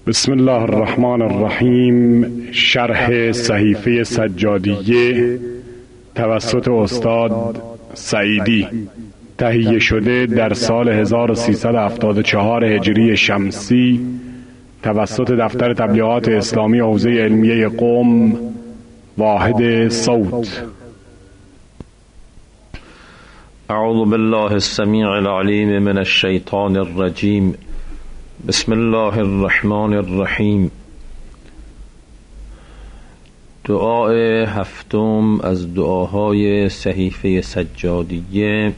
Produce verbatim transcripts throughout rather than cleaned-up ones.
بسم الله الرحمن الرحیم. شرح صحیفه سجادیه توسط استاد سعیدی، تهیه شده در سال هزار و سیصد و هفتاد و چهار هجری شمسی توسط دفتر تبلیغات اسلامی حوزه علمیه قم، واحد صوت. اعوذ بالله السمیع العلیم من الشیطان الرجیم. بسم الله الرحمن الرحیم. دعای هفتم از دعاهای صحیفه سجادیه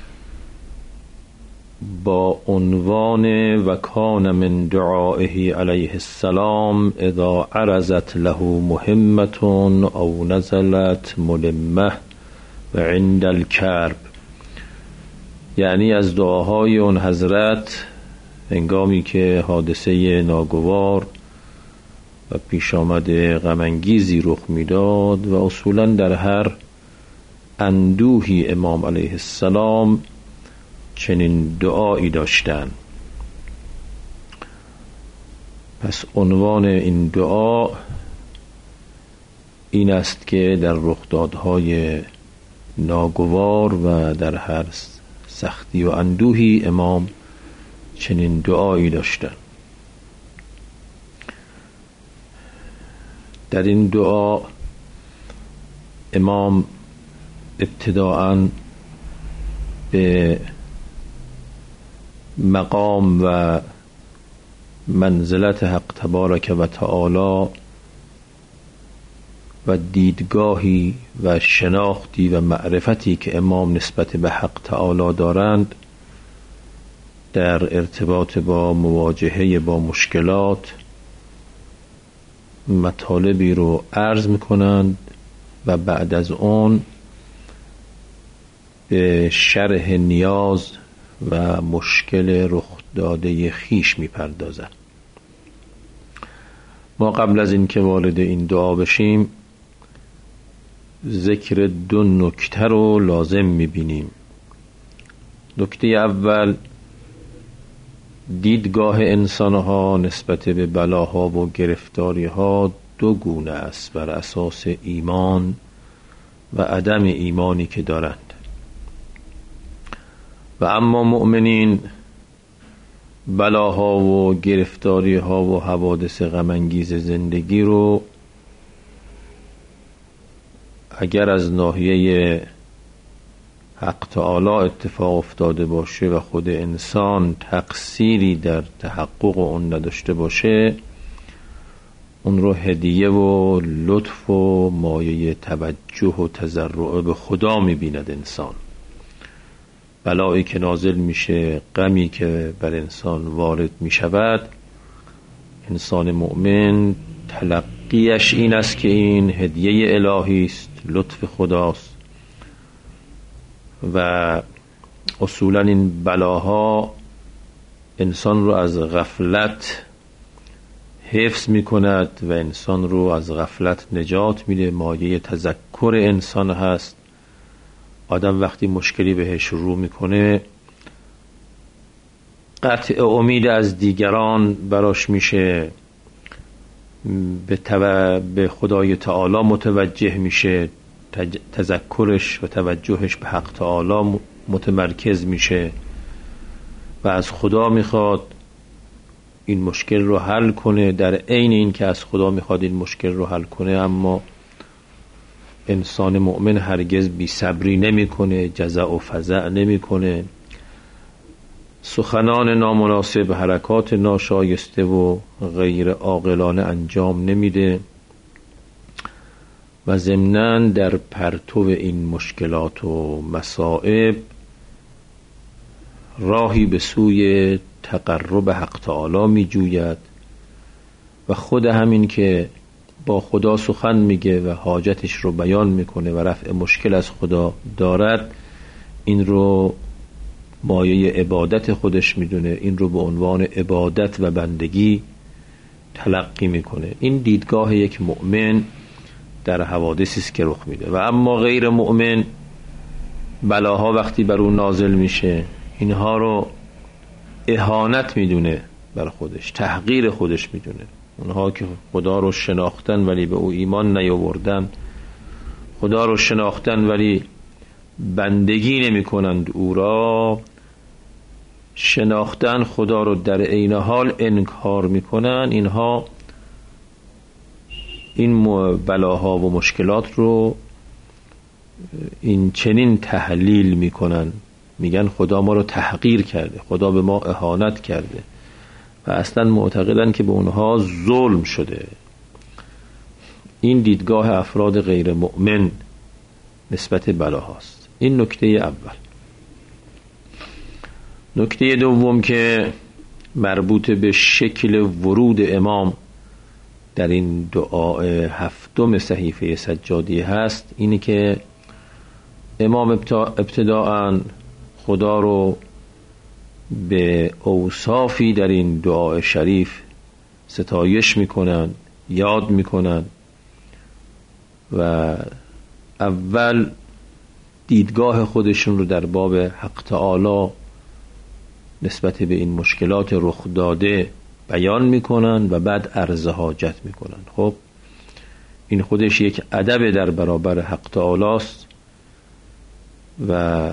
با عنوان و کان من دعائه علیه السلام اذا عرضت له مهمة او نزلت ملمه و عند الکرب، یعنی از دعاهای اون حضرت هنگامی که حادثه ناگوار و پیش آمده غم انگیزی رخ میداد و اصولا در هر اندوهی امام علیه السلام چنین دعایی داشتند. پس عنوان این دعا این است که در رخدادهای ناگوار و در هر سختی و اندوهی امام چنین دعایی داشتن. در این دعا امام ابتداءً به مقام و منزلت حق تبارک و تعالی و دیدگاهی و شناختی و معرفتی که امام نسبت به حق تعالی دارند در ارتباط با مواجهه با مشکلات مطالبی رو عرض میکنند و بعد از اون به شرح نیاز و مشکل رخ داده خیش میپردازند. ما قبل از این که وارد این دعا بشیم ذکر دو نکته رو لازم میبینیم. نکته اول، دیدگاه انسانها نسبت به بلاها و گرفتاریها دو گونه است، بر اساس ایمان و عدم ایمانی که دارند. و اما مؤمنین بلاها و گرفتاریها و حوادث غم انگیز زندگی رو اگر از ناحیه حق تعالی اتفاق افتاده باشه و خود انسان تقصیری در تحقق اون نداشته باشه، اون رو هدیه و لطف و مایه توجه و تضرع به خدا می‌بیند انسان. بلایی که نازل میشه، غمی که بر انسان وارد میشود، انسان مؤمن تلقیش این است که این هدیه الهی است، لطف خداست و اصولا این بلاها انسان رو از غفلت حفظ می کند و انسان رو از غفلت نجات میده، مایه تذکر انسان هست. آدم وقتی مشکلی بهش رو میکنه قطع امید از دیگران براش میشه، به, تو... به خدای تعالی متوجه میشه، تذکرش و توجهش به حق تعالی متمرکز میشه و از خدا میخواد این مشکل رو حل کنه. در عین این که از خدا میخواد این مشکل رو حل کنه، اما انسان مؤمن هرگز بی صبری نمی کنه، جزع و فزع نمی کنه، سخنان نامناسب، حرکات ناشایسته و غیر عاقلانه انجام نمیده و ضمناً در پرتو این مشکلات و مصائب راهی به سوی تقرب حق تعالی می جوید و خود همین که با خدا سخن میگه و حاجتش رو بیان میکنه و رفع مشکل از خدا دارد، این رو مایه عبادت خودش میدونه، این رو به عنوان عبادت و بندگی تلقی میکنه. این دیدگاه یک مؤمن در حوادثی است که رخ میده. و اما غیر مؤمن بلاها وقتی بر اون نازل میشه اینها رو اهانت میدونه بر خودش، تحقیر خودش میدونه. اونها که خدا رو شناختن ولی به او ایمان نیاوردن، خدا رو شناختن ولی بندگی نمی کنند او را، شناختن خدا رو در عین حال انکار می کنند، اینها این بلاها و مشکلات رو این چنین تحلیل می کنند، میگن خدا ما رو تحقیر کرده، خدا به ما اهانت کرده و اصلا معتقدن که به اونها ظلم شده. این دیدگاه افراد غیر مؤمن نسبت بلاهاست. این نکته اول. نکته دوم که مربوط به شکل ورود امام در این دعای هفتم صحیفه سجادی هست، اینه که امام ابتداءً خدا رو به اوصافی در این دعای شریف ستایش میکنن، یاد میکنن و اول دیدگاه خودشون رو در باب حق تعالی نسبت به این مشکلات رخ داده بیان میکنن و بعد عرض حاجت میکنن. خب این خودش یک ادب در برابر حق تعالی است و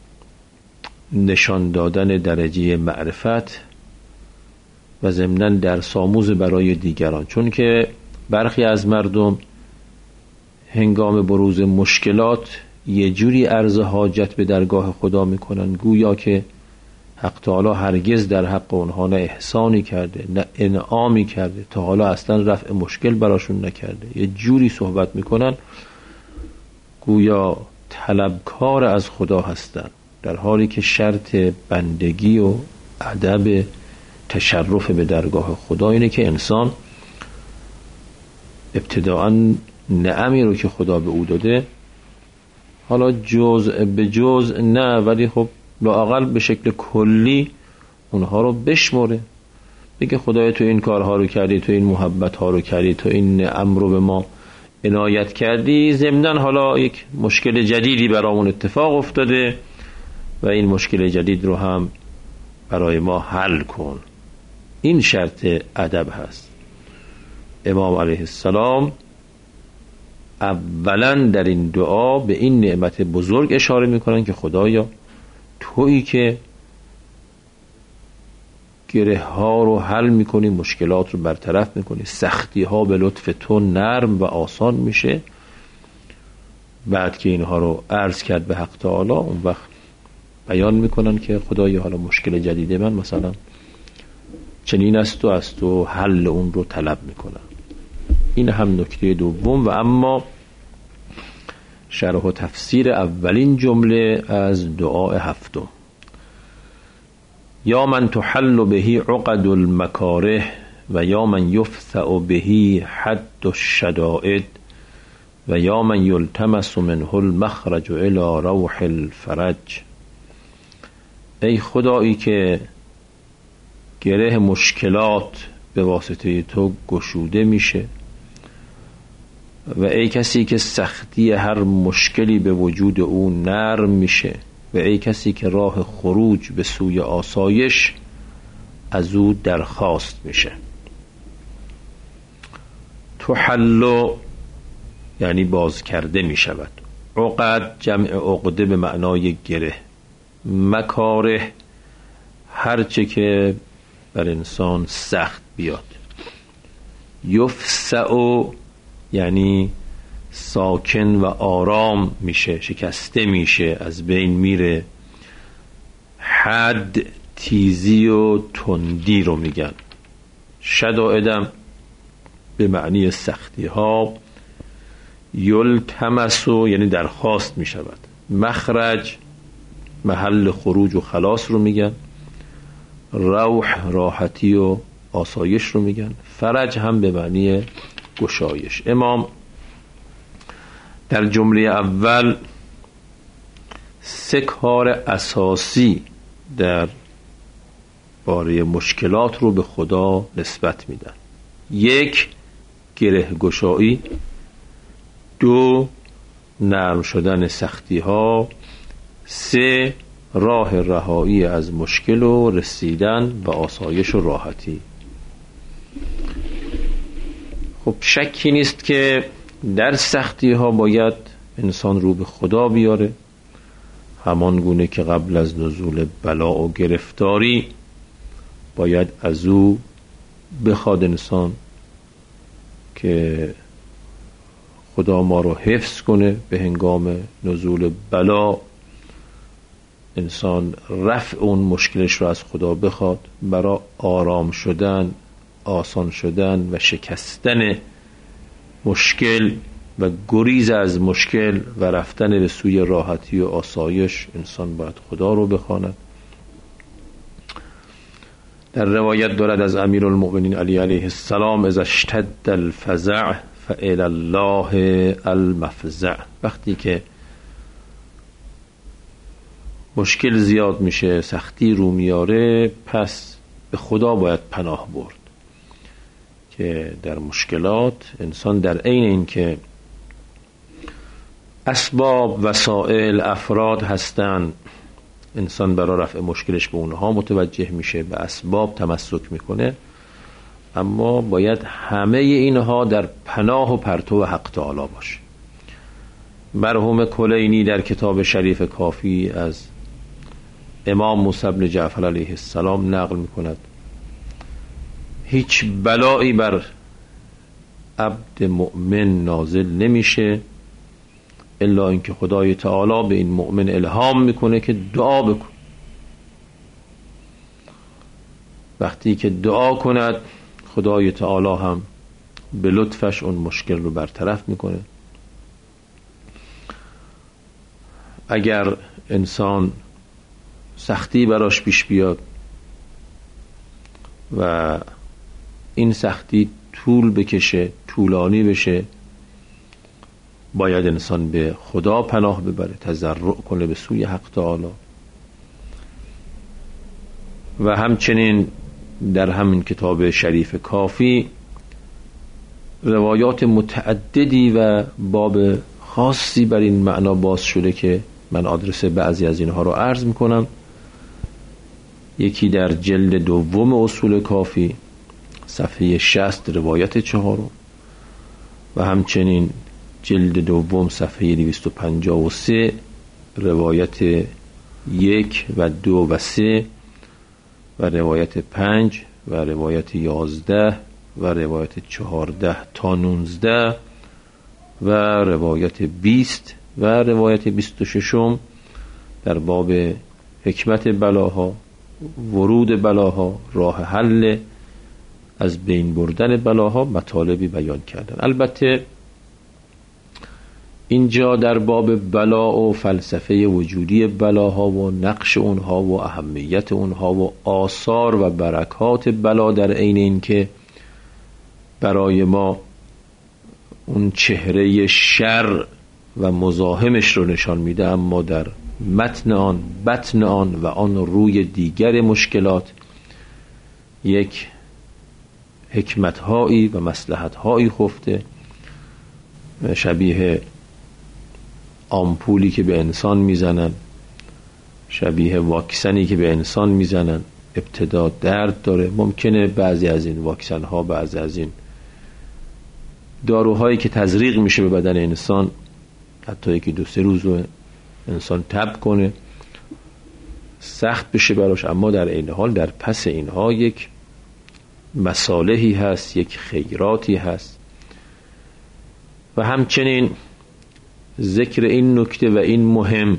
نشان دادن درجه معرفت و ضمناً درس آموز برای دیگران، چون که برخی از مردم هنگام بروز مشکلات یه جوری عرض حاجت به درگاه خدا میکنن گویا که حق تعالی هرگز در حق اونها نه احسانی کرده نه انعامی کرده، تا حالا اصلا رفع مشکل براشون نکرده. یه جوری صحبت میکنن گویا طلبکار از خدا هستن، در حالی که شرط بندگی و ادب تشرف به درگاه خدا اینه که انسان ابتداءً نعمی رو که خدا به او داده، حالا جزء به جزء نه ولی خب لااقل به شکل کلی اونها رو بشمره، بگه خدای تو این کارها رو کردی، تو این محبت ها رو کردی، تو این نعم رو به ما عنایت کردی، ضمناً حالا یک مشکل جدیدی برامون اتفاق افتاده و این مشکل جدید رو هم برای ما حل کن. این شرط ادب هست. امام علیه السلام اولا در این دعا به این نعمت بزرگ اشاره میکنن که خدایا تویی که گره ها رو حل میکنی، مشکلات رو برطرف میکنی، سختی ها به لطف تو نرم و آسان میشه. بعد که اینها رو عرض کرد به حق تعالی، اون وقت بیان میکنن که خدایا حالا مشکل جدید من مثلا چنین است و از تو حل اون رو طلب میکنن. این هم نکته دوم. و اما شرح و تفسیر اولین جمله از دعای هفتم: یا من تحل بهی عقد المکاره و یا من یفثع بهی حد الشدائد و یا من یلتمس منه المخرج الى روح الفرج. ای خدایی که گره مشکلات به واسطه تو گشوده میشه و ای کسی که سختی هر مشکلی به وجود او نرم میشه و ای کسی که راه خروج به سوی آسایش از او درخواست میشه. تحلو یعنی باز کرده میشود. عقد جمع عقده به معنای گره. مکاره هرچه که بر انسان سخت بیاد. یفسع یعنی ساکن و آرام میشه، شکسته میشه، از بین میره. حد تیزی و تندی رو میگن. شدائدم به معنی سختی ها. یلتمسو یعنی درخواست میشود. مخرج محل خروج و خلاص رو میگن. روح راحتی و آسایش رو میگن. فرج هم به معنی گشایش. امام در جمله اول سه کار اساسی در باره مشکلات رو به خدا نسبت میدن. یک، گره گشایی. دو، نرم شدن سختی ها. سه، راه رهایی از مشکل و رسیدن به آسایش و راحتی. خب شکی نیست که در سختی ها باید انسان رو به خدا بیاره، همان گونه که قبل از نزول بلا و گرفتاری باید از او بخواد انسان که خدا ما رو حفظ کنه به هنگام نزول بلا. انسان رفع اون مشکلش رو از خدا بخواد برای آرام شدن، آسان شدن و شکستن مشکل و گریز از مشکل و رفتن به سوی راحتی و آسایش. انسان باید خدا رو بخواند. در روایت دارد از امیرالمؤمنین علی علیه السلام: اذا اشتد الفزع فالی الله المفزع. وقتی که مشکل زیاد میشه، سختی رو میاره، پس به خدا باید پناه برد. که در مشکلات انسان در عین این که اسباب، وسائل، افراد هستن، انسان برای رفع مشکلش به اونها متوجه میشه، به اسباب تمسک میکنه، اما باید همه اینها در پناه و پرتو حق تعالی باشه. مرحوم کلینی در کتاب شریف کافی از امام موسی بن جعفر علیه السلام نقل میکند: هیچ بلایی بر عبد مؤمن نازل نمیشه الا اینکه خدای تعالی به این مؤمن الهام میکنه که دعا بکن. وقتی که دعا کند، خدای تعالی هم به لطفش اون مشکل رو برطرف میکنه. اگر انسان سختی براش پیش بیاد و این سختی طول بکشه، طولانی بشه، باید انسان به خدا پناه ببره، تضرع کنه به سوی حق تعالی. و همچنین در همین کتاب شریف کافی روایات متعددی و باب خاصی بر این معنا باز شده که من آدرس بعضی از اینها رو عرض میکنم. یکی در جلد دوم اصول کافی صفحه شصت روایت چهارم و همچنین جلد دوم صفحه دویست و پنجاه و سه روایت یک و دو و سه و روایت پنج و روایت یازده و روایت چهارده تا نونزده و روایت بیست و روایت بیست و ششم در باب حکمت بلاها، ورود بلاها، راه حل از بین بردن بلاها مطالبی بیان کردن. البته اینجا در باب بلا و فلسفه وجودی بلاها و نقش اونها و اهمیت اونها و آثار و برکات بلا در عین این که برای ما اون چهره شر و مزاحمش رو نشان میده، اما در متن آن، بطن آن و آن روی دیگر مشکلات یک حکمت‌هایی و مصلحت‌هایی خفته، شبیه آمپولی که به انسان میزنن، شبیه واکسنی که به انسان میزنن. ابتدا درد داره، ممکنه بعضی از این واکسن ها، بعضی از این داروهایی که تزریق میشه به بدن انسان، حتی یکی دو سه روز رو انسان تب کنه، سخت بشه براش، اما در این حال در پس اینها یک مصالحی هست، یک خیراتی هست. و همچنین ذکر این نکته و این مهم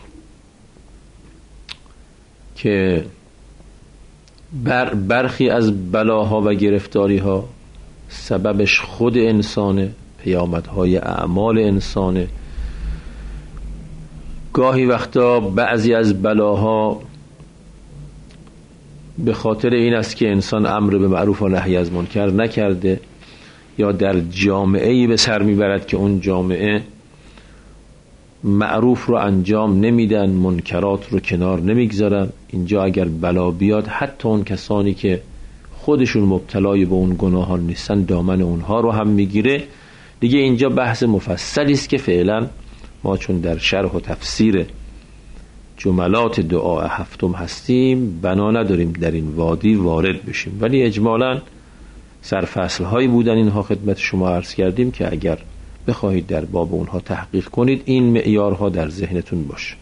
که بر برخی از بلاها و گرفتاریها سببش خود انسانه، پیامدهای اعمال انسانه. گاهی وقتا بعضی از بلاها به خاطر این است که انسان امر به معروف و نهی از منکر نکرده، یا در جامعه‌ای به سر میبرد که اون جامعه معروف رو انجام نمیدن، منکرات رو کنار نمیگذارن. اینجا اگر بلا بیاد، حتی اون کسانی که خودشون مبتلای به اون گناهان نیستن دامن اونها رو هم میگیره. دیگه اینجا بحث مفصلی است که فعلا ما چون در شرح و تفسیر جملات دعا هفتم هستیم بنا نداریم در این وادی وارد بشیم، ولی اجمالاً سرفصل هایی بودن اینها خدمت شما عرض کردیم که اگر بخواهید در باب اونها تحقیق کنید این معیارها در ذهنتون باشه.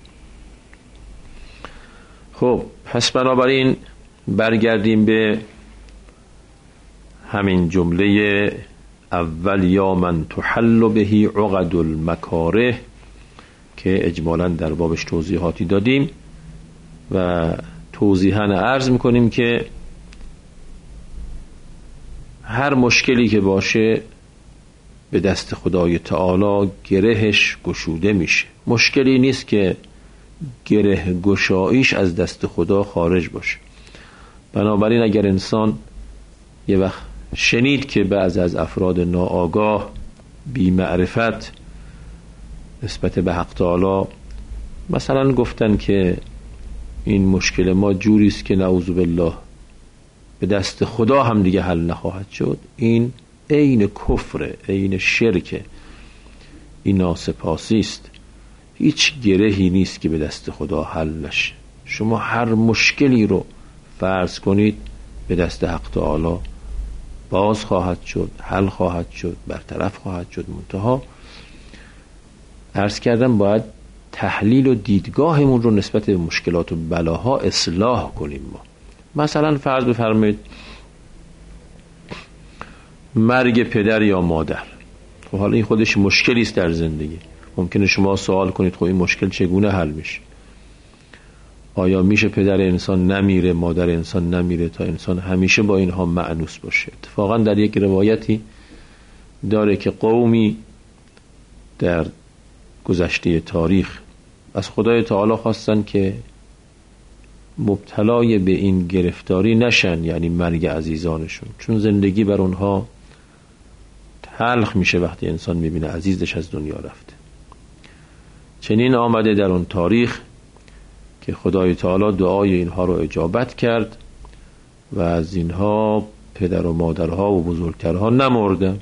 خب پس بنابراین برگردیم به همین جمله اول، یا من تحل بهی عقد المکاره، که اجمالاً در بابش توضیحاتی دادیم و توضیحاً عرض میکنیم که هر مشکلی که باشه به دست خدای تعالی گرهش گشوده میشه. مشکلی نیست که گره گشاییش از دست خدا خارج باشه. بنابراین اگر انسان یه وقت شنید که بعض از افراد ناآگاه بی معرفت نسبت به حق تعالی مثلا گفتن که این مشکل ما جوریست که نعوذ بالله به دست خدا هم دیگه حل نخواهد شد، این عین کفر، عین شرک، این ناسپاسی است. هیچ گرهی نیست که به دست خدا حل نشه. شما هر مشکلی رو فرض کنید به دست حق تعالی باز خواهد شد، حل خواهد شد، برطرف خواهد شد. منتها عرض کردم باید تحلیل و دیدگاهمون رو نسبت به مشکلات و بلاها اصلاح کنیم. ما مثلا فرض بفرمایید مرگ پدر یا مادر، خب حالا این خودش مشکلی است در زندگی. ممکنه شما سوال کنید خب این مشکل چگونه حل میشه؟ آیا میشه پدر انسان نمیره، مادر انسان نمیره تا انسان همیشه با اینها مأنوس باشه؟ اتفاقا در یک روایتی داره که قومی در گذشته تاریخ از خدای تعالی خواستن که مبتلای به این گرفتاری نشن، یعنی مرگ عزیزانشون، چون زندگی بر اونها تلخ میشه وقتی انسان میبینه عزیزش از دنیا رفته. چنین آمده در اون تاریخ که خدای تعالی دعای اینها رو اجابت کرد و از اینها پدر و مادرها و بزرگترها نمردن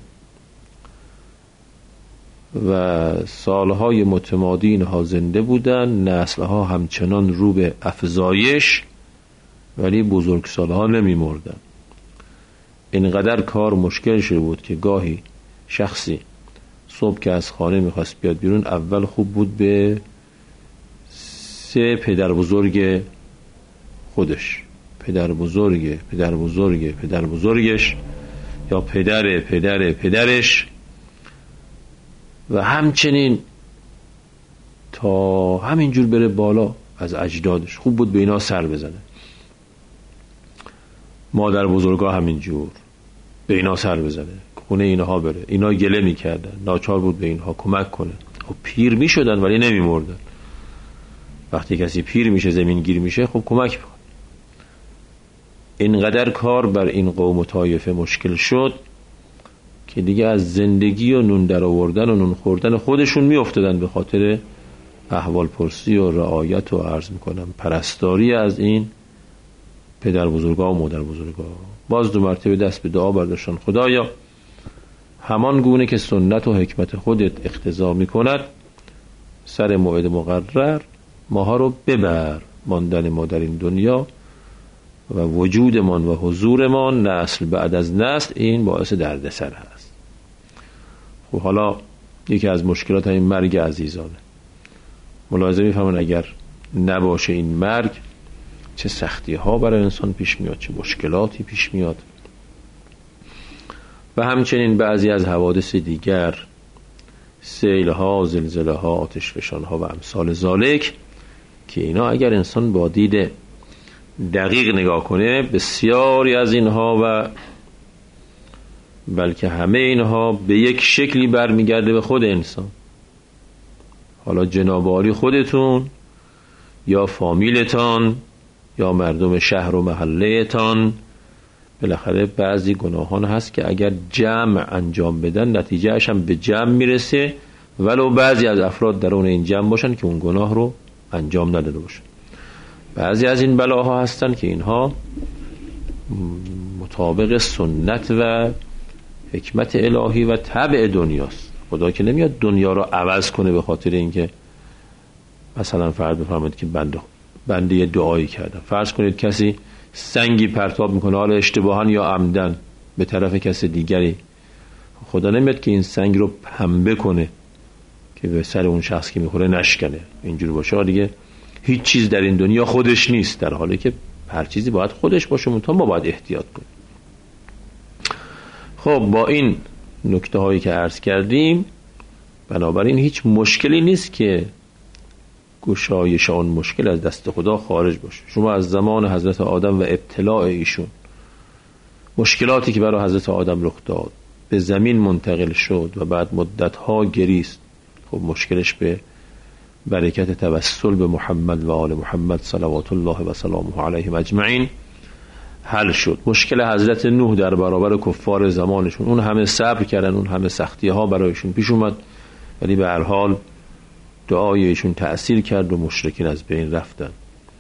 و سالهای متمادی اینها زنده بودن، نسلها همچنان رو به افزایش، ولی بزرگسالها نمی مردن. اینقدر کار مشکل شده بود که گاهی شخصی صبح که از خانه میخواست بیاد بیرون اول خوب بود به سه پدر بزرگ خودش، پدر بزرگ پدر بزرگ پدر بزرگش یا پدر پدر پدرش و همچنین تا همینجور بره بالا از اجدادش، خوب بود به اینا سر بزنه. مادر بزرگا همینجور به اینا سر بزنه، خونه اینها بره. اینا گله میکردن، ناچار بود به اینها کمک کنه. خب پیر میشدن ولی نمیمردن. وقتی کسی پیر میشه، زمین گیر میشه، خب کمک بکن. اینقدر کار بر این قوم و طایفه مشکل شد که دیگه از زندگی و نون در آوردن و نون خوردن خودشون میافتادن به خاطر احوال پرسی و رعایت و عرض میکنم پرستاری از این پدر بزرگا و مادر بزرگا. باز دو مرتبه دست به دعا برداشتن: خدایا همان گونه که سنت و حکمت خودت اقتضا میکند سر موعد مقرر ماها رو ببر. ماندن ما در این دنیا و وجودمان و حضورمان نسل بعد از نسل این باعث دردسر هست. خب حالا یکی از مشکلات این مرگ عزیزانه. ملاحظه می‌فرمایید اگر نباشه این مرگ چه سختی ها برای انسان پیش میاد، چه مشکلاتی پیش میاد. و همچنین بعضی از حوادث دیگر، سیل ها، زلزله ها، آتش فشان ها و امثال ذالک، که اینا اگر انسان با دید دقیق نگاه کنه بسیاری از اینها و بلکه همه اینها به یک شکلی برمیگرده به خود انسان. حالا جنابعالی خودتون یا فامیلتان یا مردم شهر و محلهتان، بالاخره بعضی گناهان هست که اگر جمع انجام بدن نتیجهش هم به جمع میرسه، ولو بعضی از افراد درون این جمع باشن که اون گناه رو انجام نداده باشن. بعضی از این بلاها هستن که اینها مطابق سنت و حکمت الهی و طبع دنیاست. خدا که نمیاد دنیا رو عوض کنه به خاطر اینکه مثلا فرض بفرمایید که بنده بنده یه دعایی کردم، فرض کنید کسی سنگی پرتاب میکنه، حالا اشتباهاً یا عمدن به طرف کسی دیگری، خدا نمیاد که این سنگ رو پنبه کنه که به سر اون شخص که میخوره نشکنه. اینجور باشه دیگه هیچ چیز در این دنیا خودش نیست، در حالی که هر چیزی باید خودش باشه، منتها ما باید احتیاط کنیم. خب با این نکته هایی که عرض کردیم، بنابراین هیچ مشکلی نیست که گشایش آن مشکل از دست خدا خارج باشه. شما از زمان حضرت آدم و ابتلاع ایشون، مشکلاتی که برای حضرت آدم رخ داد، به زمین منتقل شد و بعد مدتها گریست، خب مشکلش به برکت توسل به محمد و آل محمد صلوات الله و سلامه علیهم اجمعین حل شد. مشکل حضرت نوح در برابر کفار زمانشون، اون همه صبر کردن، اون همه سختی ها برایشون پیش اومد، ولی به هر حال دعای ایشون تأثیر کرد و مشرکین از بین رفتن.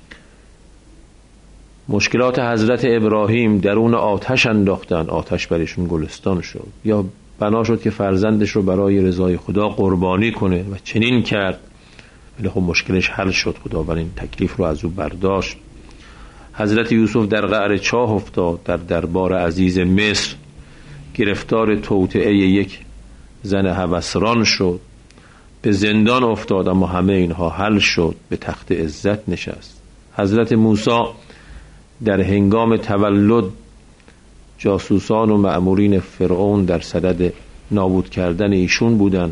مشکلات حضرت ابراهیم درون آتش انداختن، آتش برایشون گلستان شد. یا بنا شد که فرزندش رو برای رضای خدا قربانی کنه و چنین کرد، ولی خب مشکلش حل شد، خداوند تکلیف رو از او برداشت. حضرت یوسف در قعر چاه افتاد، در دربار عزیز مصر گرفتار توطئه یک زن هوسران شد، به زندان افتاد، اما همه اینها حل شد، به تخت عزت نشست. حضرت موسی در هنگام تولد جاسوسان و مأمورین فرعون در صدد نابود کردن ایشون بودن،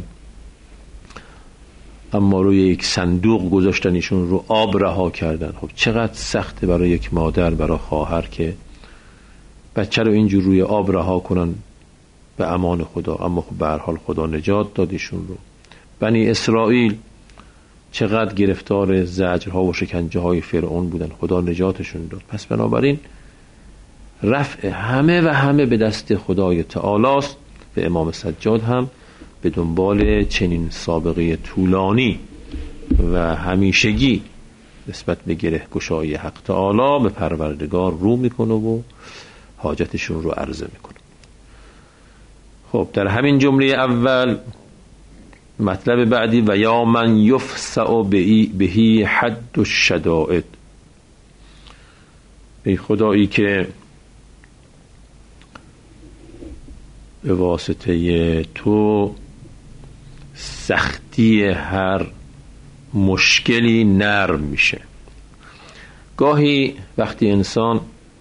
اما روی یک صندوق گذاشتن ایشون رو، آب رها کردن. خب چقدر سخته برای یک مادر، برای خواهر که بچه رو اینجور روی آب رها کنن به امان خدا، اما خب به هر حال خدا نجات داد ایشون رو. بنی اسرائیل چقدر گرفتار زجرها و شکنجه های فرعون بودن، خدا نجاتشون داد. پس بنابراین رفع همه و همه به دست خدای تعالی است و امام سجاد هم به دنبال چنین سابقه طولانی و همیشگی نسبت به گره گشایی حق تعالی به پروردگار رو میکنه و حاجتشون رو عرضه میکنه. خب در همین جمله اول مطلب بعدی، و یا من یفسع بهی حد الشدائد، ای خدایی که به واسطه تو سختی هر مشکلی نرم میشه. گاهی وقتی انسان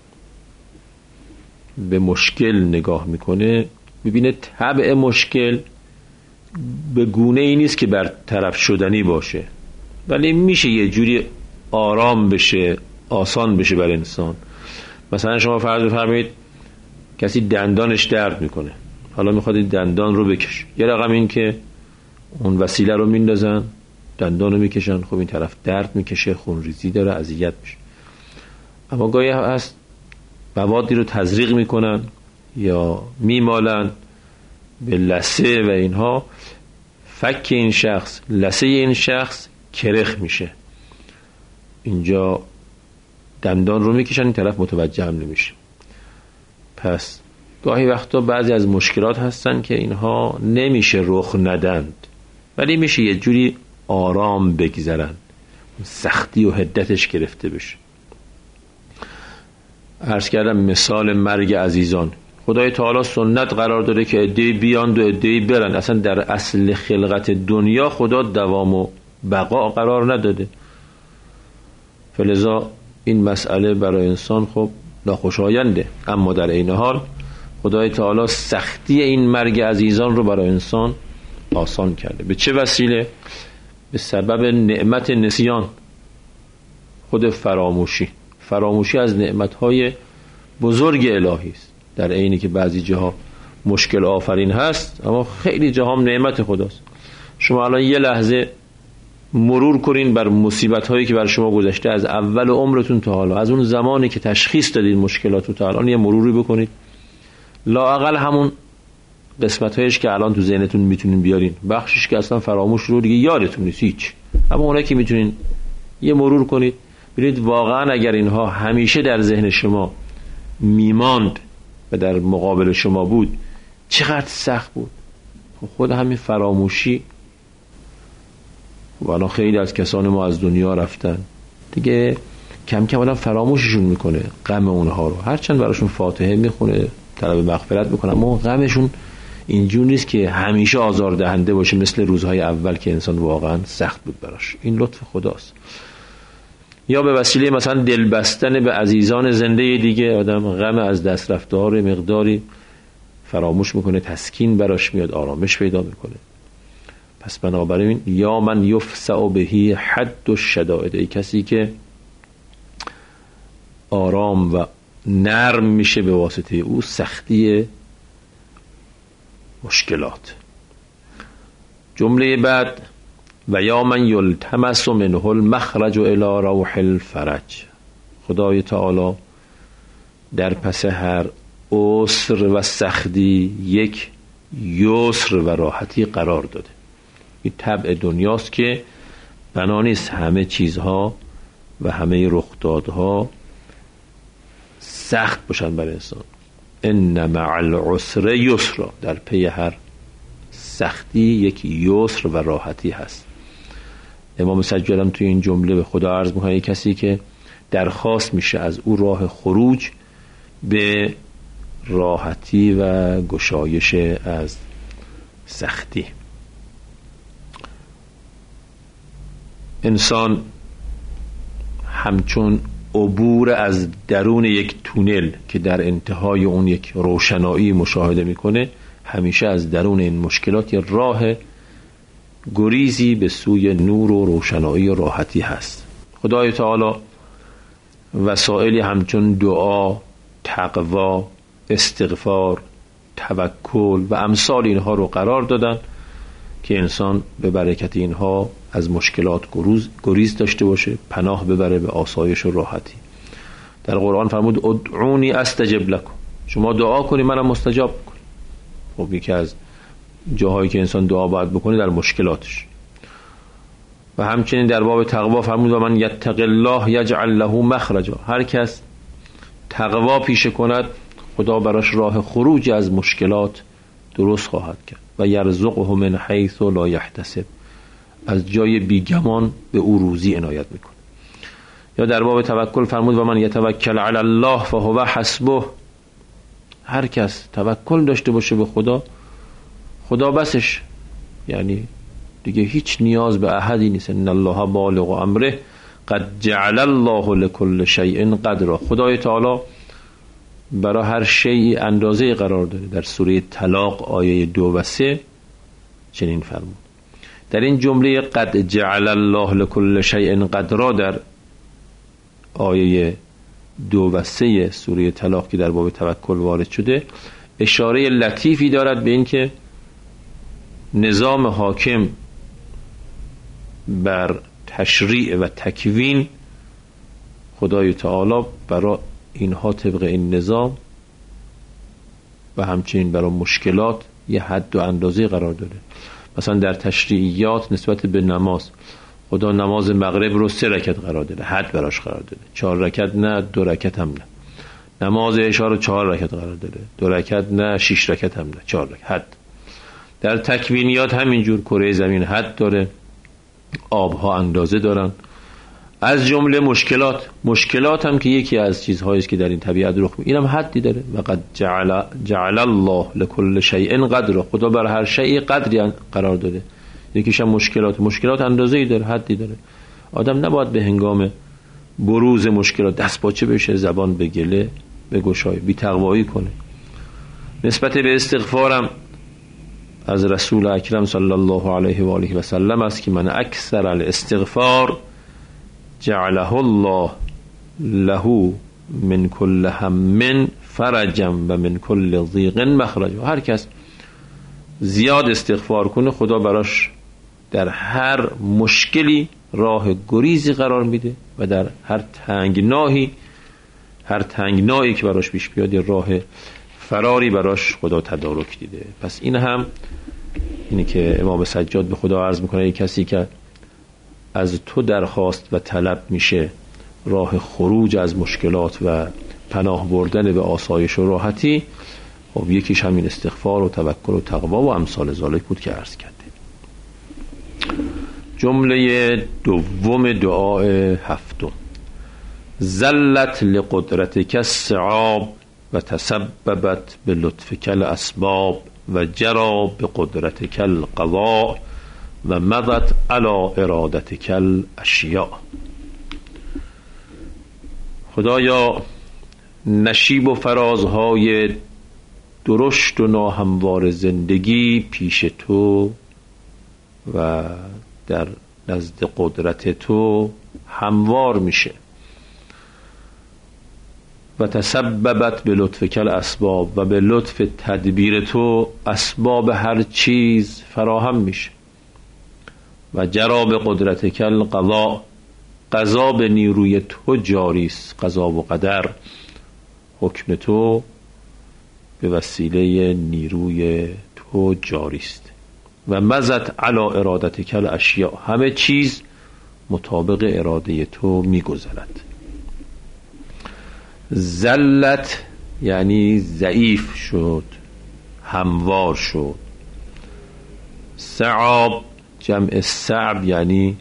به مشکل نگاه میکنه میبینه طبع مشکل به گونه ای نیست که برطرف شدنی باشه، ولی میشه یه جوری آرام بشه، آسان بشه بر انسان. مثلا شما فرض بفرمایید کسی دندانش درد میکنه، حالا میخواد این دندان رو بکش، یه رقم این که اون وسیله رو میندازن دندان رو میکشن، خب این طرف درد میکشه، خونریزی داره، اذیت میشه. اما گاهی هست موادی رو تزریق میکنن یا میمالن به لثه و اینها، فک این شخص، لثه این شخص کرخ میشه، اینجا دندان رو میکشن، این طرف متوجه هم نمیشه. پس گاهی وقتا بعضی از مشکلات هستن که اینها نمیشه رخ ندند، ولی میشه یه جوری آرام بگذرن، سختی و حدتش گرفته بشه. عرض کردم مثال مرگ عزیزان، خدای تعالی سنت قرار داره که عده‌ای بیاند و عده‌ای برن. اصلا در اصل خلقت دنیا خدا دوام و بقا قرار نداده، فلذا این مسئله برای انسان خب ناخوشاینده. اما در این حال خدای تعالی سختی این مرگ عزیزان رو برای انسان آسان کرده. به چه وسیله؟ به سبب نعمت نسیان، خود فراموشی. فراموشی از نعمتهای بزرگ الهی است، در عینی که بعضی جاها مشکل آفرین هست، اما خیلی جاها هم نعمت خداست. شما الان یه لحظه مرور کنین بر مصیبت هایی که بر شما گذشته از اول عمرتون تا حالا، از اون زمانی که تشخیص دادید مشکلاتو تا الان، یه مروری بکنید، لااقل همون قسمت هایش که الان تو ذهنتون میتونین بیارین، بخشش که اصلا فراموش رو دیگه یادتون نیست هیچ، اما اونایی که میتونین یه مرور کنید، ببینید واقعا اگر اینها همیشه در ذهن شما میماند و در مقابل شما بود چقدر سخت بود. خود همین فراموشی و الان خیلی از کسان ما از دنیا رفتن دیگه، کم کم آدم فراموششون میکنه غم اونها رو، هرچند براشون فاتحه میخونه، طلب مغفرت میکنه، اما غمشون اینجور نیست که همیشه آزاردهنده باشه مثل روزهای اول که انسان واقعا سخت بود براش. این لطف خداست. یا به وسیله مثلا دل بستن به عزیزان زنده دیگه آدم غم از دست رفته ها رو مقداری فراموش میکنه، تسکین براش میاد، آرامش پیدا میکنه. پس بنابراین یا من یفسع بهی حد الشدائد، ای کسی که آرام و نرم میشه به واسطه او سختی مشکلات. جمله بعد و یا من یلتمس منه المخرج الی روح الفرج، خدای تعالی در پس هر عسر و سختی یک یسر و راحتی قرار داده. این طبع دنیاست که بنا نیست همه چیزها و همه رخدادها سخت باشن برای انسان. ان مع العسر یسرا، در پی هر سختی یک یسر و راحتی هست. امام سجاد هم توی این جمله به خدا عرض می‌کنه کسی که درخواست میشه از او راه خروج به راحتی و گشایش از سختی. انسان همچون عبور از درون یک تونل که در انتهای اون یک روشنایی مشاهده میکنه، همیشه از درون این مشکلات یه راه گریزی به سوی نور و روشنایی و راحتی هست. خدای تعالی وسائلی همچون دعا، تقوا، استغفار، توکل و امثال اینها رو قرار دادن که انسان به برکت اینها از مشکلات گریز, گریز داشته باشه، پناه ببره به آسایش و راحتی. در قرآن فرمود ادعونی استجب لکم، شما دعا کنی منم مستجاب کنم. خب یکی از جاهایی که انسان دعا باید بکنه در مشکلاتش. و همچنین در باب تقوا فرمود و من یتق الله یجعل له مخرجا، هر کس تقوا پیشه کند خدا براش راه خروج از مشکلات درست خواهد کرد. و یرزقه من حیث لا یحتسب، از جای بیگمان به او روزی عنایت میکنه. یا در باب توکل فرمود و من یتوکل علی الله فهو حسبه، هر کس توکل داشته باشه به خدا، خدا بسش، یعنی دیگه هیچ نیاز به احدی نیست. ان الله بالغ امره قد جعل الله لكل شیء قدرا، خدای تعالی برای هر شیء اندازه قرار داده. در سوره طلاق آیه دو و سه چنین فرمود. در این جمله قد جعل الله لكل شیء قدرا در آیه دو و سه سوره طلاق که در باب توکل وارد شده، اشاره لطیفی دارد به این که نظام حاکم بر تشریع و تکوین، خدای تعالی برای اینها طبق این نظام و همچنین برای مشکلات یه حد و اندازه قرار داده. مثلا در تشریعیات نسبت به نماز، خدا نماز مغرب رو سه رکعت قرار داده، حد براش قرار داده. چهار رکعت نه، دو رکعت هم نه. نماز عشا رو چهار رکعت قرار داده، دو رکعت نه، شش رکعت هم نه، چهار رکعت حد. در تکوینیات همینجور، کره زمین حد داره، آبها اندازه دارن. از جمله مشکلات، مشکلات هم که یکی از چیزهایی است که در این طبیعت رخ میده، اینم حدی داره. و قد جعل جعل الله لكل شیء قدر، خدا بر هر شیء قدری قرار داده. یکیش هم مشکلات، مشکلات اندازه‌ای داره، حدی داره. آدم نباید به هنگام بروز مشکلات دست باچه بشه، زبان به گله بگشای، بی تقوایی کنه. نسبت به استغفارم از رسول اکرم صلی الله علیه و آله و سلم است که من اکثر الاستغفار جعله الله له من کل هم فرجا و من کل ضیق مخرجا، هر کس زیاد استغفار کنه خدا براش در هر مشکلی راه گریزی قرار میده و در هر تنگناهی هر تنگنایی که براش پیش بیاد راه فراری براش خدا تدارک دیده. پس این هم اینی که امام سجاد به خدا عرض میکنه، کسی که از تو درخواست و طلب میشه راه خروج از مشکلات و پناه بردن به آسایش و راحتی، خب یکیش همین استغفار و توکل و تقوا و امثال ذالک بود که عرض کرده. جمله دوم دعای هفتم: زلت لقدرتک الصعاب و تسببت به لطفک الاسباب و جرا به قدرتک القضاء و مضت علی ارادتک الاشیاء. خدایا نشیب و فرازهای درشت و ناهموار زندگی پیش تو و در نزد قدرت تو هموار میشه. و تسببت به لطفک الاسباب و به لطف تدبیر تو اسباب هر چیز فراهم میشه. و جرا به قدرتک القضاء، قضا به نیروی تو جاری است، قضا و قدر، حکم تو به وسیله نیروی تو جاری است. و مضت علی ارادتک الاشیاء، همه چیز مطابق اراده تو میگذرد. زلت یعنی ضعیف شد، هموار شد. صعاب جمع صعب یعنی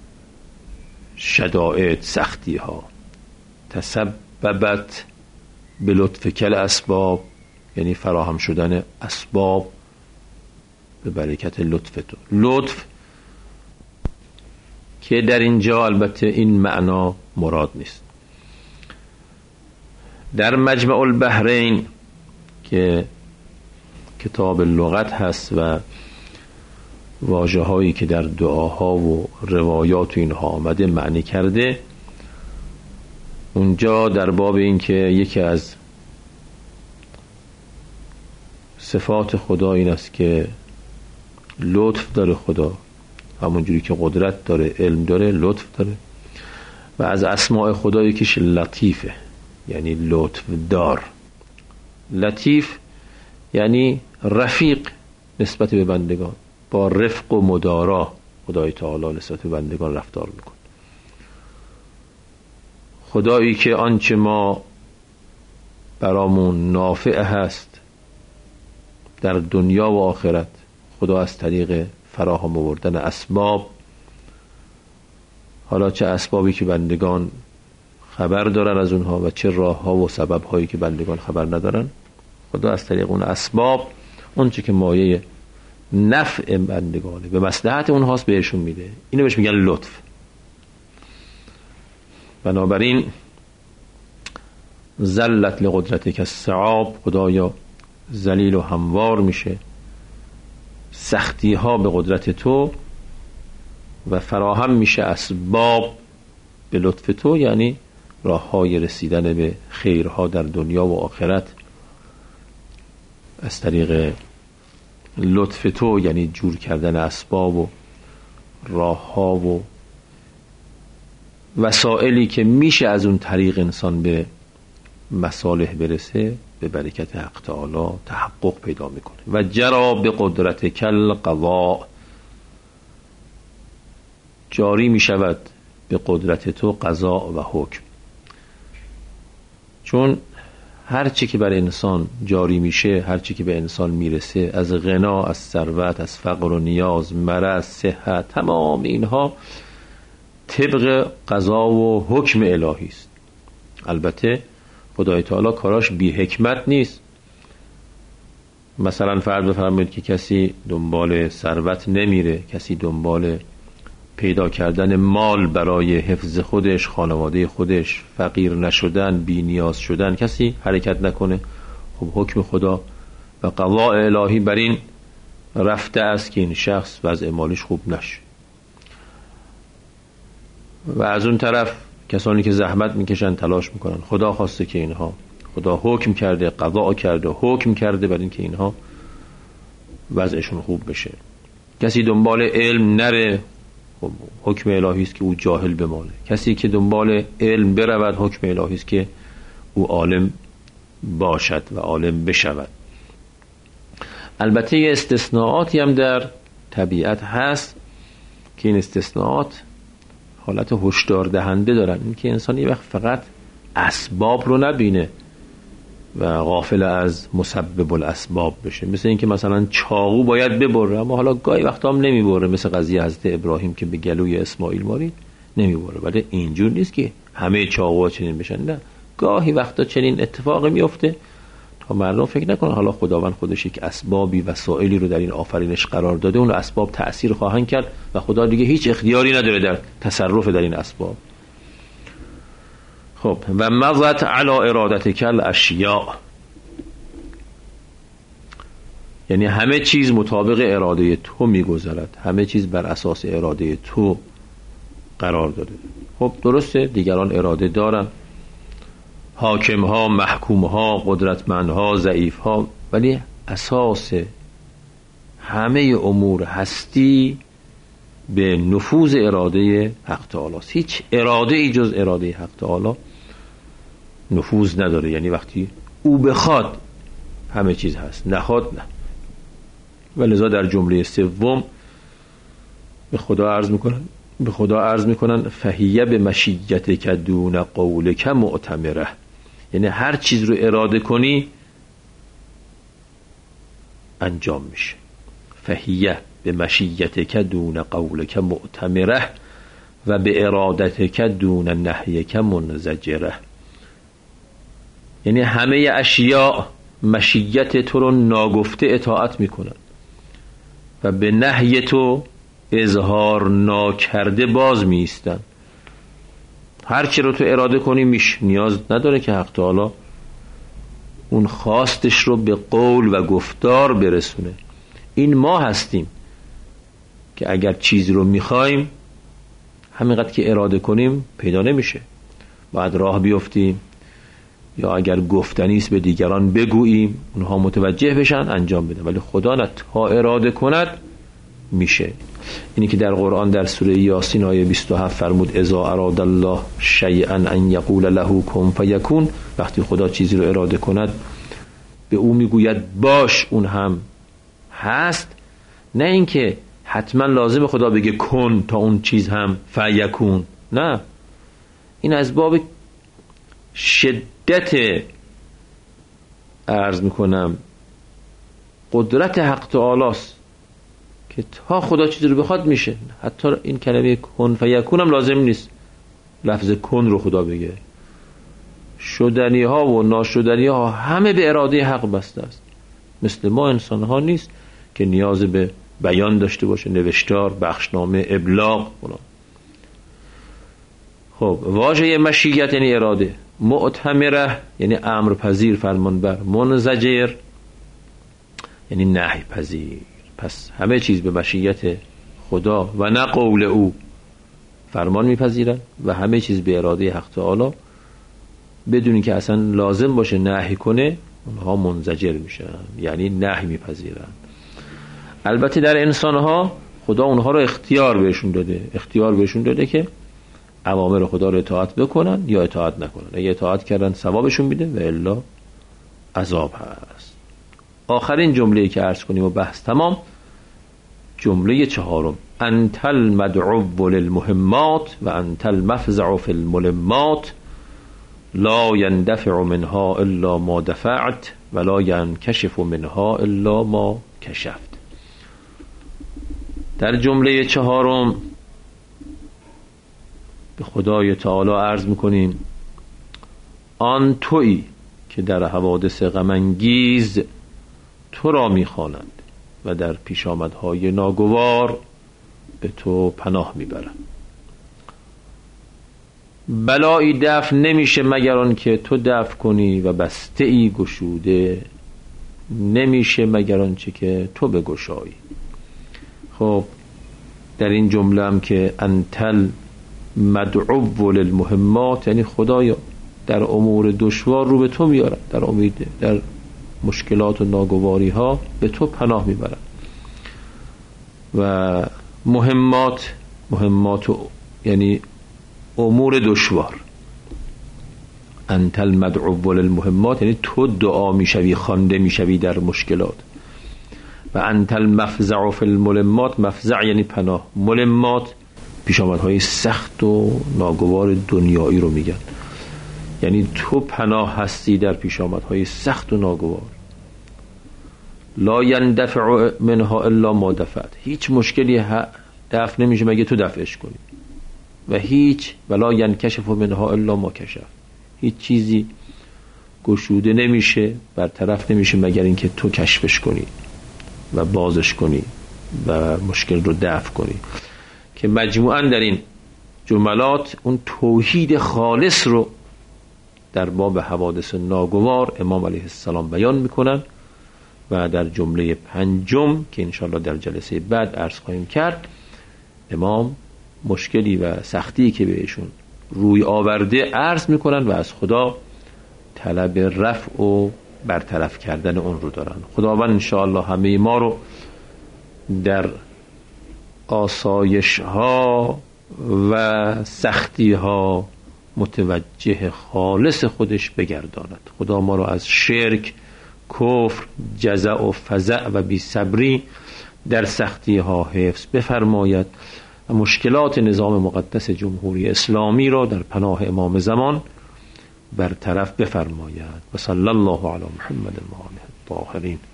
شدائد، سختی ها. تسببت به لطفک الاسباب یعنی فراهم شدن اسباب به برکت لطف تو. لطف که در اینجا البته این معنا مراد نیست. در مجمع البحرین که کتاب لغت هست و واژه هایی که در دعاها و روایات و اینها آمده معنی کرده، اونجا در باب این که یکی از صفات خدا این است که لطف داره، خدا همونجوری که قدرت داره، علم داره، لطف داره. و از اسماء خدا یکیش لطیفه یعنی لطف دار. لطیف یعنی رفیق نسبت به بندگان، با رفق و مدارا خدای تعالی نسبت به بندگان رفتار میکنه. خدایی که آنچه ما برامون نافع هست در دنیا و آخرت، خدا از طریق فراهم آوردن اسباب، حالا چه اسبابی که بندگان خبر دارن از اونها و چه راه ها و سبب هایی که بندگان خبر ندارن، خدا از طریق اون اسباب اون چه که مایه نفع بندگانه، به مصلحت اونهاست، بهشون میده. اینو بهش میگن لطف. بنابراین زلت لقدرتک الصعاب، خدایا ذلیل و هموار میشه سختی ها به قدرت تو و فراهم میشه اسباب به لطف تو، یعنی راه های رسیدن به خیرها در دنیا و آخرت از طریق لطف تو، یعنی جور کردن اسباب و راه ها و وسائلی که میشه از اون طریق انسان به مصالح برسه، به برکت حق تعالی تحقق پیدا میکنه. و جرا به قدرتک القضاء، جاری میشود به قدرت تو قضا و حکم. چون هر چی که بر انسان جاری میشه، هر چی که به انسان میرسه، از غنا، از ثروت، از فقر و نیاز، مرض، صحت، تمام اینها طبق قضا و حکم الهی است. البته خدای تعالی کاراش بی حکمت نیست. مثلا فرض بفرمایید که کسی دنبال ثروت نمیره، کسی دنبال پیدا کردن مال برای حفظ خودش، خانواده خودش، فقیر نشدن، بی نیاز شدن، کسی حرکت نکنه، خب حکم خدا و قضاء الهی بر این رفته است که این شخص وضع مالیش خوب نشه. و از اون طرف کسانی که زحمت میکشن، تلاش میکنن، خدا خواسته که اینها، خدا حکم کرده، قضا کرده، حکم کرده بر این که اینها وضعشون خوب بشه. کسی دنبال علم نره، خب حکم الهی است که او جاهل بمانه. کسی که دنبال علم برود، حکم الهی است که او عالم باشد و عالم بشود. البته یه استثناءاتی هم در طبیعت هست که این استثناءات حالت هشدار دهنده دارن، این که انسان یه وقت فقط اسباب رو نبینه، و غافل از مسبب الاسباب بشه. مثل اینکه مثلا چاقو باید ببره اما حالا گاهی وقتا هم نمیبره، مثل قضیه حضرت ابراهیم که به گلوی اسماعیل مارید نمیبره. ولی اینجور نیست که همه چاقوها چنین بشن، نه، گاهی وقتا چنین اتفاقی میفته تا مردم فکر نکنن حالا خداوند خودش یک اسبابی وسائلی رو در این آفرینش قرار داده، اون اسباب تأثیر خواهند کرد و خدا دیگه هیچ اختیاری نداره در تصرف در این اسباب. خب و مضت علی ارادتک الاشیاء، یعنی همه چیز مطابق اراده تو میگذرد، همه چیز بر اساس اراده تو قرار داده. خب درسته دیگران اراده دارن، حاکم ها، محکوم ها، قدرتمند ها، ضعیف ها، ولی اساس همه امور هستی به نفوذ اراده حق تعالی است. هیچ اراده ای جز اراده حق تعالی نفوذ نداره. یعنی وقتی او بخواد همه چیز هست، نخواد نه. ولذا در جمله سوم به خدا عرض میکنن به خدا عرض میکنن فهیه به مشیتک دون قولک معتمره، یعنی هر چیز رو اراده کنی انجام میشه. فهیه به مشیتک دون قولک معتمره و به ارادتک دون نهیک منزجره، یعنی همه اشیاء مشیت تو رو ناگفته اطاعت میکنن و به نهی تو اظهار ناکرده باز میستن. هر چی رو تو اراده کنی میشه، نیاز نداره که حق تعالی اون خواستش رو به قول و گفتار برسونه. این ما هستیم که اگر چیزی رو میخوایم همینقدر که اراده کنیم پیدا نمیشه، باید راه بیفتیم یا اگر گفتنیست به دیگران بگوییم اونها متوجه بشن انجام بدن، ولی خدا نه، تا اراده کند میشه. اینی که در قرآن در سوره یاسین آیه بیست و هفت فرمود اذا اراد الله شیئا ان یقول له کن فیکون، وقتی خدا چیزی رو اراده کند به او میگوید باش، اون هم هست. نه اینکه حتما لازم خدا بگه کن تا اون چیز هم فیکون، نه، این از باب شدت عرض میکنم قدرت حق تعالی است که تا خدا چیزی رو بخواد میشه. حتی این کلمه کن فیکون هم لازم نیست لفظ کن رو خدا بگه، شدنی ها و ناشدنی ها همه به اراده حق بسته است. مثل ما انسان ها نیست که نیاز به بیان داشته باشه، نوشتار، بخشنامه، ابلاغ فلان. خب واژه مشیت یعنی اراده، معتمره یعنی امر پذیر، فرمان بر، منزجر یعنی نهی پذیر. پس همه چیز به مشیت خدا و نه قول او فرمان میپذیرن و همه چیز به اراده حق تعالی بدونی که اصلا لازم باشه نهی کنه اونها منزجر میشن، یعنی نهی میپذیرن. البته در انسانها خدا اونها رو اختیار بهشون داده، اختیار بهشون داده که اوامر خدا رو اطاعت بکنن یا اطاعت نکنن. اگه اطاعت کردن ثوابشون میده و الا عذاب هست. آخرین جمله‌ای که عرض کنیم و بحث تمام، جمله چهارم، انت المدعو للمهمات و انت المفزع فی الملمات لا يندفع منها الا ما دفعت ولا ينكشف منها الا ما کشفت. در جمله چهارم به خدای تعالی عرض میکنیم آن تویی که در حوادث غم‌انگیز تو را میخوانند و در پیشامدهای ناگوار به تو پناه میبرند. بلایی دفع نمیشه مگر آن که تو دفع کنی و بسته ای گشوده نمیشه مگر آنچه که تو بگشایی. خب در این جمله هم که انتل مدعو للمهمات یعنی خدایا در امور دشوار رو به تو میارن، در امید در مشکلات و ناگواری ها به تو پناه میبرن. و مهمات مهمات یعنی امور دشوار، انت المدعو للمهمات یعنی تو دعا میشوی، خوانده میشوی در مشکلات. و انت المفزع فی الملمات، مفزع یعنی پناه، ملمات پیشامدهای سخت و ناگوار دنیایی رو میگن. یعنی تو پناه هستی در پیش آمدهای سخت و ناگوار. لا يندفع منها الا ما دفعت، هیچ مشکلی دفع نمیشه مگه تو دفعش کنی. و هیچ ولا ینکشف منها الا ما کشف، هیچ چیزی گشوده نمیشه، برطرف نمیشه مگر اینکه تو کشفش کنی و بازش کنی و مشکل رو دفع کنی. که مجموعاً در این جملات اون توحید خالص رو در باب حوادث ناگوار امام علیه السلام بیان میکنن و در جمله پنجم که انشاءالله در جلسه بعد عرض خواهیم کرد، امام مشکلی و سختی که بهشون روی آورده عرض میکنن و از خدا طلب رفع و برطرف کردن اون رو دارن. خداوند انشاءالله همه ما رو در آسایش ها و سختی ها متوجه خالص خودش بگرداند. خدا ما رو از شرک، کفر، جزع و فزع و بی صبری در سختی ها حفظ بفرماید و مشکلات نظام مقدس جمهوری اسلامی را در پناه امام زمان برطرف بفرماید. و صلی الله علی محمد و آله الطاهرین.